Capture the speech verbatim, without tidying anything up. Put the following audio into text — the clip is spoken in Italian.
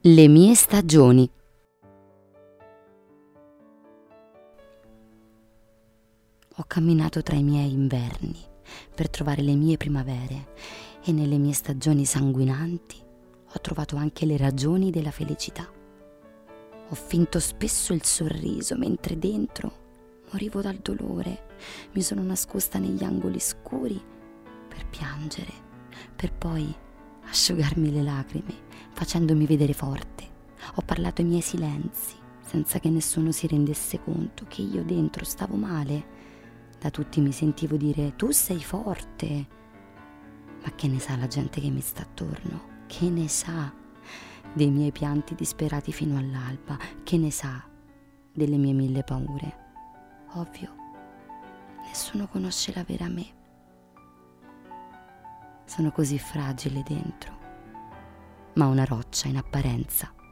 Le mie stagioni. Ho camminato tra i miei inverni per trovare le mie primavere e nelle mie stagioni sanguinanti ho trovato anche le ragioni della felicità. Ho finto spesso il sorriso mentre dentro morivo dal dolore. Mi sono nascosta negli angoli scuri per piangere, per poi asciugarmi le lacrime facendomi vedere forte. Ho parlato ai miei silenzi senza che nessuno si rendesse conto che io dentro stavo male. Da tutti mi sentivo dire: tu sei forte. Ma che ne sa la gente che mi sta attorno? Che ne sa dei miei pianti disperati fino all'alba? Che ne sa delle mie mille paure? Ovvio, nessuno conosce la vera me. Sono così fragile dentro, ma una roccia in apparenza.